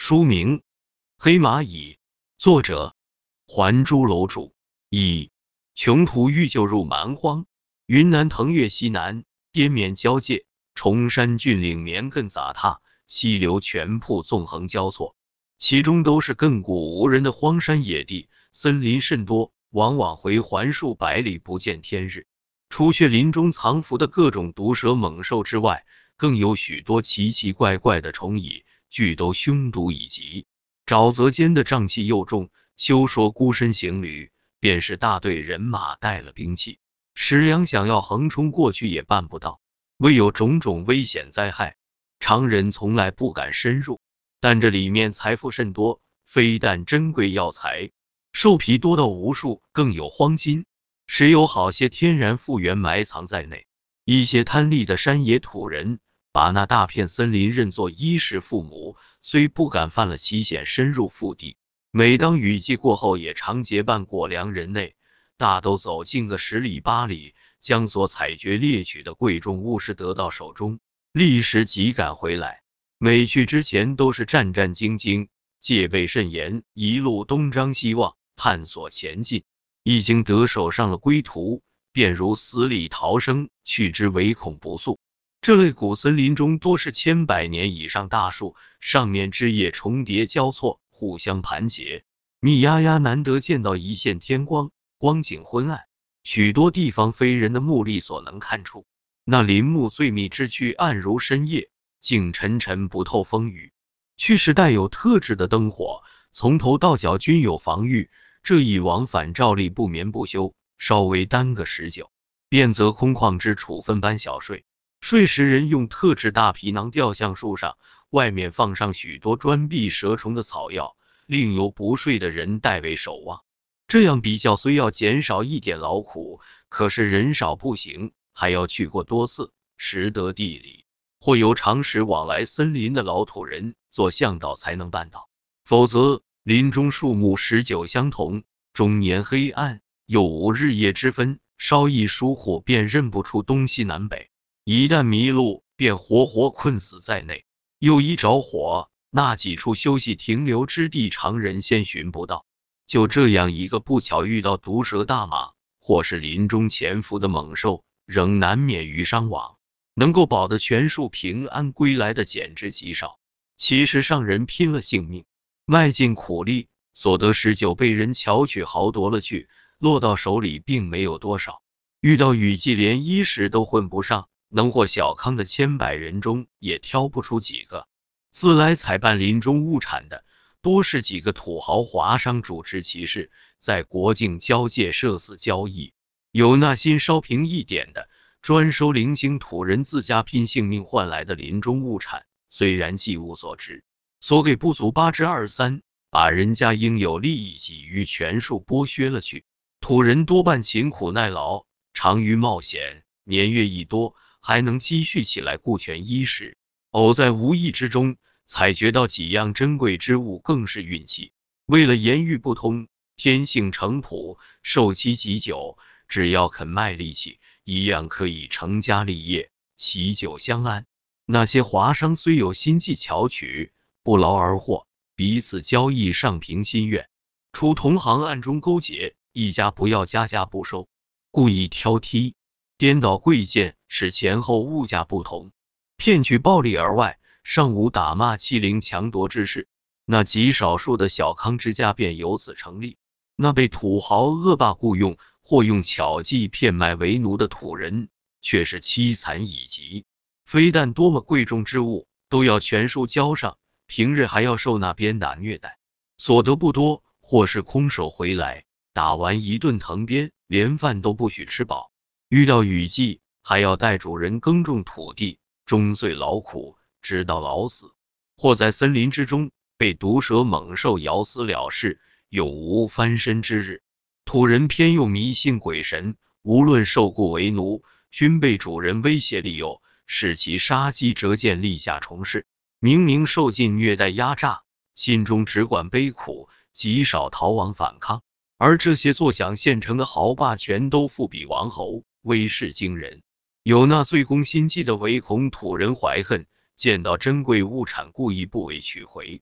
书名黑蚂蚁，作者还珠楼主。一、穷途欲救入蛮荒。云南腾越西南，滇缅交界，崇山峻岭绵亘杂沓，溪流泉瀑纵横交错，其中都是亘古无人的荒山野地，森林甚多，往往回环数百里不见天日。除却林中藏伏的各种毒蛇猛兽之外，更有许多奇奇怪怪的虫蚁，俱都凶毒以极，沼泽间的瘴气又重，休说孤身行旅，便是大队人马带了兵器，石良想要横冲过去也办不到。唯有种种危险灾害，常人从来不敢深入，但这里面财富甚多，非但珍贵药材，兽皮多到无数，更有黄金，时有好些天然复原埋藏在内。一些贪利的山野土人把那大片森林认作衣食父母，虽不敢犯了奇险深入腹地，每当雨季过后也常结伴果粮人类，大都走进个10里8里，将所采掘猎取的贵重物事得到手中，立时即赶回来。每去之前都是战战兢兢，戒备甚严，一路东张西望，探索前进。已经得手上了归途，便如死里逃生，去之唯恐不速。这类古森林中多是千百年以上大树，上面枝叶重叠交错，互相盘结，密压压，难得见到一线天光，光景昏暗，许多地方非人的目力所能看出。那林木最密之区暗如深夜，静沉沉不透风雨，去时带有特制的灯火，从头到脚均有防御，这一往返照例不眠不休，稍微耽搁时久，便则空旷之处分班小睡。睡时人用特制大皮囊吊向树上，外面放上许多专避蛇虫的草药，另由不睡的人代为守望。这样比较虽要减少一点劳苦，可是人少不行，还要去过多次，识得地理，或由常识往来森林的老土人做向导才能办到。否则林中树木时久相同，终年黑暗，又无日夜之分，稍一疏忽便认不出东西南北，一旦迷路便活活困死在内。又一着火，那几处休息停留之地常人先寻不到。就这样一个不巧遇到毒蛇大蟒，或是林中潜伏的猛兽，仍难免于伤亡，能够保得全数平安归来的简直极少。其实上人拼了性命，卖尽苦力，所得施救被人巧取豪夺了去，落到手里并没有多少。遇到雨季连衣食都混不上，能获小康的千百人中也挑不出几个。自来采办林中物产的，多是几个土豪华商主持其事，在国境交界设肆交易。有那心稍平一点的，专收零星土人自家拼性命换来的林中物产，虽然计物所值，所给不足8之23，把人家应有利益给予全数剥削了去。土人多半勤苦耐劳，常于冒险，年月一多，还能积蓄起来顾全衣食。偶在无意之中采掘到几样珍贵之物，更是运气。为了言语不通，天性诚朴，受期极久，只要肯卖力气，一样可以成家立业，喜久相安。那些华商虽有心计巧取，不劳而获，彼此交易上凭心愿，除同行暗中勾结，一家不要家家不收，故意挑剔颠倒贵贱，使前后物价不同，骗取暴利而外，尚无打骂欺凌强夺之事。那极少数的小康之家便由此成立。那被土豪恶霸雇用或用巧计骗卖为奴的土人，却是凄惨以极。非但多么贵重之物都要全数交上，平日还要受那鞭打虐待，所得不多，或是空手回来，打完一顿藤鞭，连饭都不许吃饱。遇到雨季，还要带主人耕种土地，终岁劳苦，直到老死，或在森林之中被毒蛇猛兽咬死了事，永无翻身之日。土人偏又迷信鬼神，无论受雇为奴，均被主人威胁利诱，使其杀鸡折剑，立下重事。明明受尽虐待压榨，心中只管悲苦，极少逃亡反抗。而这些坐享现成的豪霸，全都富比王侯，威势惊人。有那最攻心计的，唯恐土人怀恨，见到珍贵物产故意不为取回。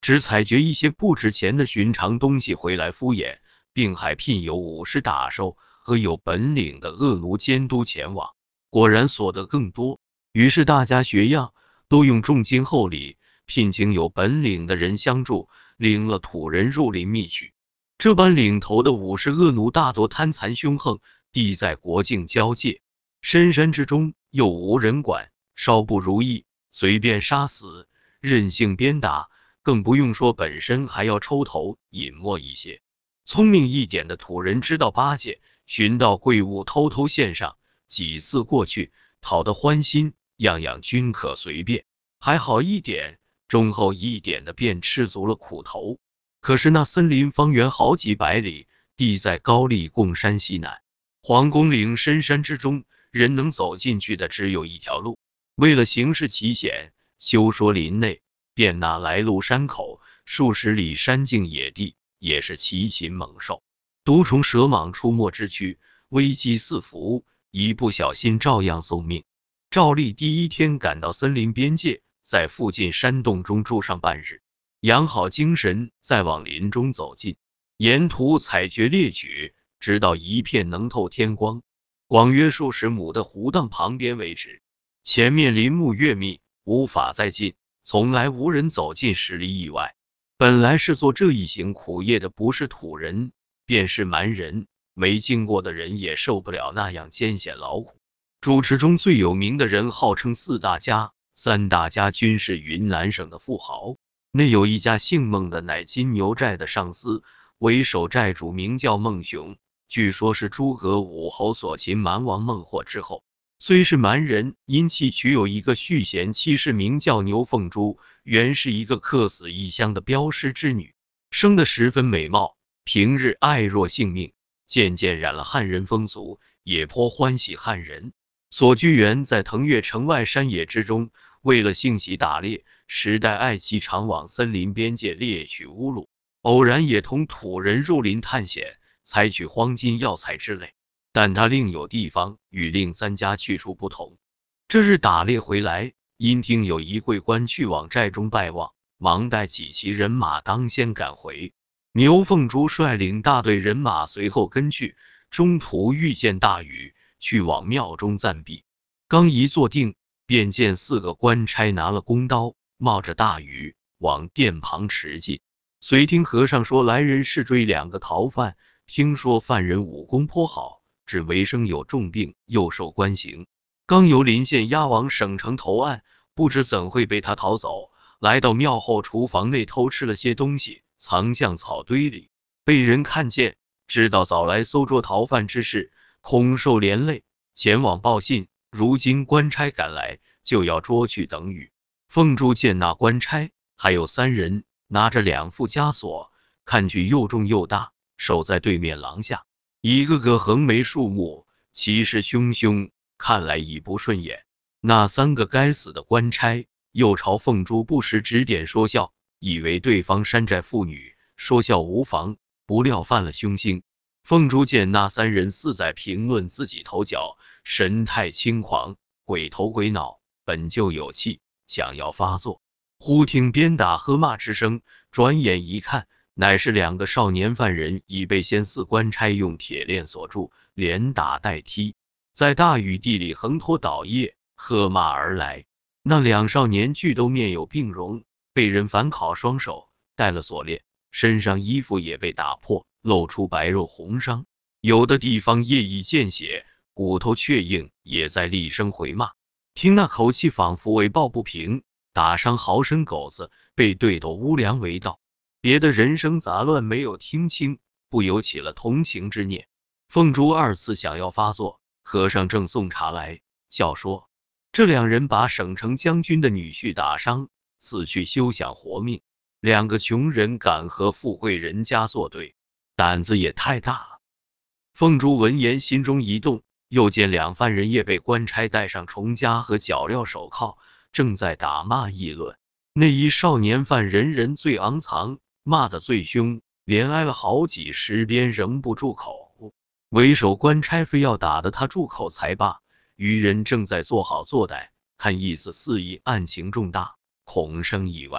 只采掘一些不值钱的寻常东西回来敷衍，并还聘有武士打手和有本领的恶奴监督前往，果然所得更多。于是大家学样，都用重金厚礼聘请有本领的人相助，领了土人入林觅取。这般领头的武士恶奴大多贪残凶横，地在国境交界，深山之中又无人管，稍不如意随便杀死，任性鞭打，更不用说本身还要抽头隐没一些。聪明一点的土人知道巴结，寻到贵物偷偷献上，几次过去讨得欢心，样样均可随便。还好一点，忠厚一点的便吃足了苦头。可是那森林方圆好几百里，地在高丽贡山西南，黄公岭深山之中，人能走进去的只有一条路。为了行事奇险，休说林内，便那来路山口，数十里山径野地，也是奇禽猛兽、毒虫蛇蟒出没之区，危机四伏，一不小心照样送命。照例第一天赶到森林边界，在附近山洞中住上半日，养好精神，再往林中走进，沿途采掘猎取，直到一片能透天光，广约数十亩的湖荡旁边为止。前面林木越密，无法再进，从来无人走进10里以外。本来是做这一行苦业的不是土人，便是蛮人，没经过的人也受不了那样艰险劳苦。主持中最有名的人号称4大家，3大家均是云南省的富豪，内有一家姓孟的，乃金牛寨的上司，为首寨主名叫孟雄，据说是诸葛武侯所擒蛮王孟获之后。虽是蛮人，因其娶有一个续弦妻室，名叫牛凤珠，原是一个客死异乡的镖师之女，生得十分美貌，平日爱若性命，渐渐染了汉人风俗，也颇欢喜汉人。所居原在腾越城外山野之中，为了性喜打猎，时代爱妻常往森林边界猎取乌鹿，偶然也同土人入林探险，采取黄金药材之类。但他另有地方与另3家去处不同。这日打猎回来，因听有一贵官去往寨中拜望，忙带几骑人马当先赶回。牛凤珠率领大队人马随后跟去，中途遇见大雨，去往庙中暂避。刚一坐定，便见4个官差拿了弓刀，冒着大雨往殿旁驰进。随听和尚说，来人是追2个逃犯，听说犯人武功颇好，只为生有重病，又受官刑，刚由临县押往省城投案，不知怎会被他逃走，来到庙后厨房内偷吃了些东西，藏向草堆里，被人看见，知道早来搜捉逃犯之事，恐受连累，前往报信。如今官差赶来，就要捉去等语。凤珠见那官差还有3人，拿着2副枷锁，看具又重又大，守在对面廊下，一个个横眉竖目，气势汹汹，看来已不顺眼。那3个该死的官差又朝凤珠不时指点说笑，以为对方山寨妇女，说笑无妨，不料犯了凶星。凤珠见那3人似在评论自己头角，神态轻狂，鬼头鬼脑，本就有气，想要发作。忽听鞭打喝骂之声，转眼一看，乃是2个少年犯人已被先4官差用铁链锁住，连打带踢，在大雨地里横拖倒曳，喝骂而来。那2少年俱都面有病容，被人反铐双手，戴了锁链，身上衣服也被打破，露出白肉红伤，有的地方液已见血，骨头却硬，也在厉声回骂。听那口气仿佛为抱不平，打伤豪绅狗子，被对斗乌梁为盗，别的人声杂乱没有听清，不由起了同情之念。凤珠2次想要发作，和尚正送茶来，笑说：这2人把省城将军的女婿打伤，死去休想活命，2个穷人敢和富贵人家作对，胆子也太大了。凤珠闻言心中一动，又见2犯人也被官差戴上重枷和脚镣手铐，正在打骂议论。那一少年犯人人最昂藏，骂得最凶，连挨了好几10鞭仍不住口。为首官差非要打得他住口才罢，余人正在做好坐待，看意思肆意案情重大，恐生意外。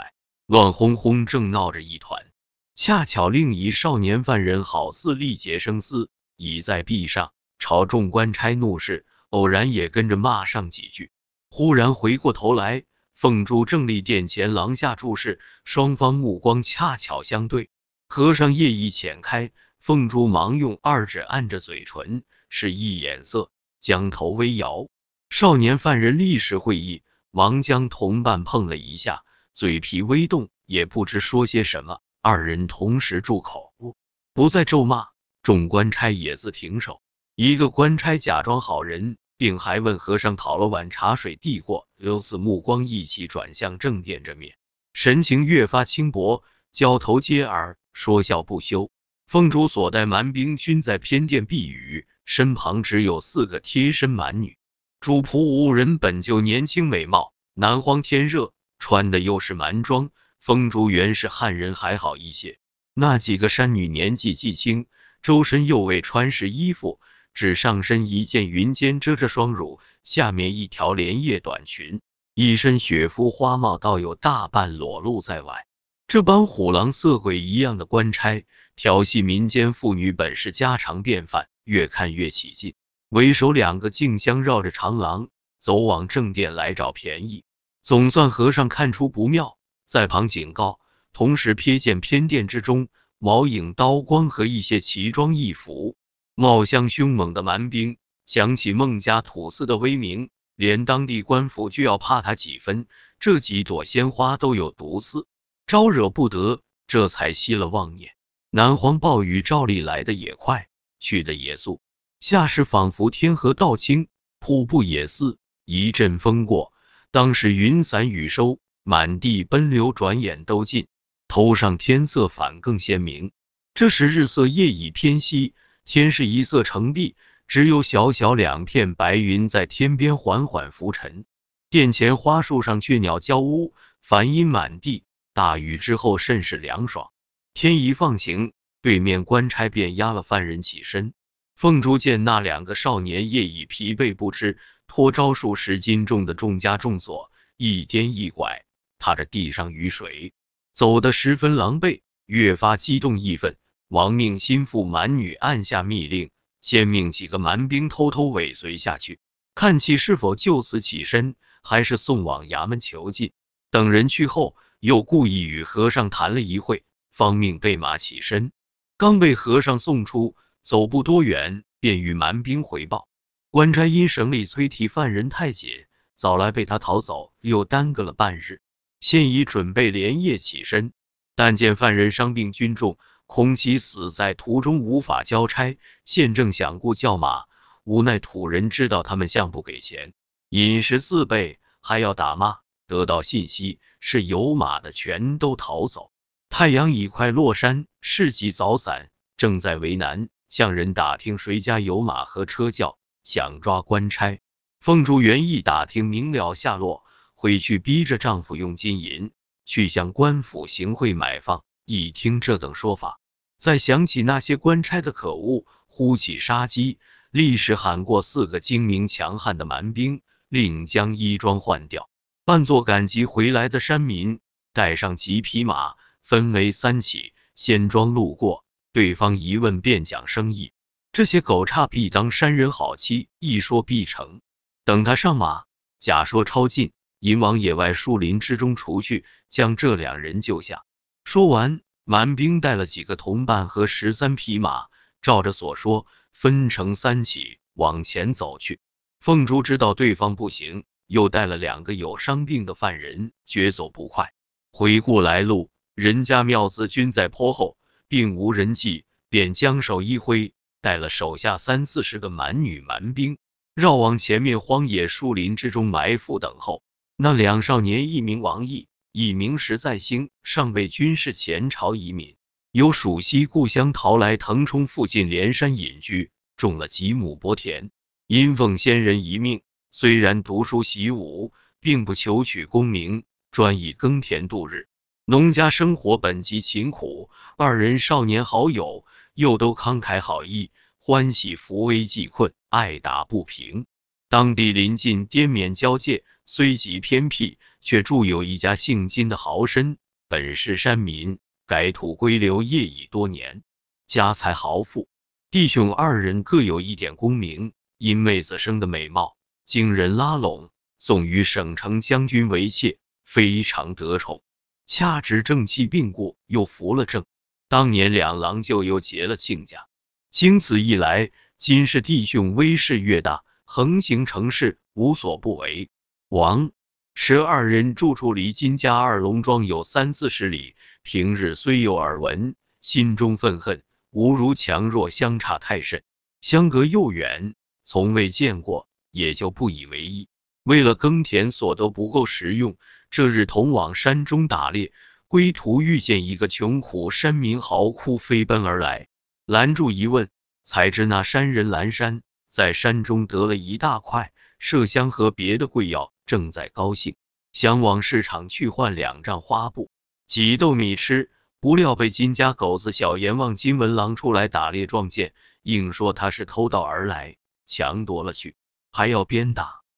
乱哄哄正闹着一团。恰巧另一少年犯人好似力竭生丝，倚在壁上，朝众官差怒视，偶然也跟着骂上几句。忽然回过头来，凤珠正立殿前廊下注视，双方目光恰巧相对。和尚夜意浅开，凤珠忙用二指按着嘴唇，示意眼色，将头微摇。少年犯人立时会意，忙将同伴碰了一下，嘴皮微动，也不知说些什么。二人同时住口，不再咒骂。众官差也自停手。一个官差假装好人，并还问和尚讨了碗茶水递过，由此目光一起转向正殿这面，神情越发轻薄，交头接耳，说笑不休。凤珠所带蛮兵均在偏殿避雨，身旁只有4个贴身蛮女。主仆5人本就年轻美貌，南荒天热，穿的又是蛮装。凤珠原是汉人还好一些，那几个山女年纪既轻，周身又未穿实衣服，只上身一件云肩遮着双乳，下面一条连叶短裙，一身雪肤花帽倒有大半裸露在外。这帮虎狼色鬼一样的官差，调戏民间妇女本是家常便饭，越看越起劲。为首2个竞相绕着长廊走往正殿来找便宜，总算和尚看出不妙，在旁警告，同时瞥见偏殿之中毛影刀光和一些奇装异服、貌相凶猛的蛮兵，想起孟家土司的威名，连当地官府就要怕他几分。这几朵鲜花都有毒丝，招惹不得，这才息了妄念。南荒暴雨照例来的也快，去的也速，夏时仿佛天河道清，瀑布也似，一阵风过，当时云散雨收，满地奔流，转眼都尽，头上天色反更鲜明。这时日色夜已偏西，天是一色澄碧，只有小小2片白云在天边缓缓浮沉。殿前花树上雀鸟交乌，繁阴满地，大雨之后甚是凉爽。天一放晴，对面官差便押了犯人起身。凤珠见那2个少年夜已疲惫不支，拖招数10斤重的重枷重锁，一颠一拐，踏着地上雨水，走得十分狼狈，越发激动义愤，亡命心腹蛮女按下密令，先命几个蛮兵偷偷尾随下去，看其是否就此起身，还是送往衙门囚禁。等人去后，又故意与和尚谈了一会，方命备马起身。刚被和尚送出，走不多远，便与蛮兵回报，官差因省里催提犯人太紧，早来被他逃走，又耽搁了半日，现已准备连夜起身，但见犯人伤病均重，恐其死在途中无法交差，现正想顾叫马，无奈土人知道他们向不给钱，饮食自备，还要打骂。得到信息，是有马的全都逃走。太阳已快落山，市集早散，正在为难，向人打听谁家有马和车轿，想抓官差。凤珠原意打听明了下落，回去逼着丈夫用金银去向官府行贿买放。一听这等说法，再想起那些官差的可恶，呼起杀机，立时喊过4个精明强悍的蛮兵，另将衣装换掉，扮作赶集回来的山民，带上几匹马，分为3起，先装路过，对方一问便讲生意。这些狗差必当山人好欺，一说必成。等他上马，假说超近，引往野外树林之中除去，将这2人救下。说完，蛮兵带了几个同伴和13匹马，照着所说，分成3起往前走去。凤珠知道对方不行，又带了2个有伤病的犯人，绝走不快。回顾来路，人家庙子均在坡后，并无人迹，便将手一挥，带了手下30-40个蛮女蛮兵，绕往前面荒野树林之中埋伏等候。那2少年，一名王毅，一名石在兴，上辈均是前朝移民，由蜀西故乡逃来腾冲附近连山隐居，种了几亩薄田，因奉先人遗命，虽然读书习武，并不求取功名，专以耕田度日。农家生活本极勤苦，2人少年好友，又都慷慨好义，欢喜扶危济困，爱打不平。当地临近滇缅交界，虽极偏僻，却住有一家姓金的豪绅， 本是山民，改土归流业已多年，家财豪富。弟兄二人各有一点功名，因妹子生的美貌，经人拉拢，送于省城将军为妾，非常得宠。恰值正气病故，又服了正。当年两郎就又结了亲家。经此一来，今世弟兄威势越大，横行城市，无所不为。王时二人住处离金家二龙庄有30-40里，平日虽有耳闻，心中愤恨，无如强弱相差太甚，相隔又远，从未见过，也就不以为意。为了耕田所得不够食用，这日同往山中打猎，归途遇见一个穷苦山民嚎哭飞奔而来，拦住一问，才知那山人蓝山在山中得了一大块麝香和别的贵药，正在高兴，想往市场去换2丈花布几豆米吃，不料被金家狗子小阎王金文郎出来打猎撞见，硬说他是偷盗而来，强夺了去，还要鞭打。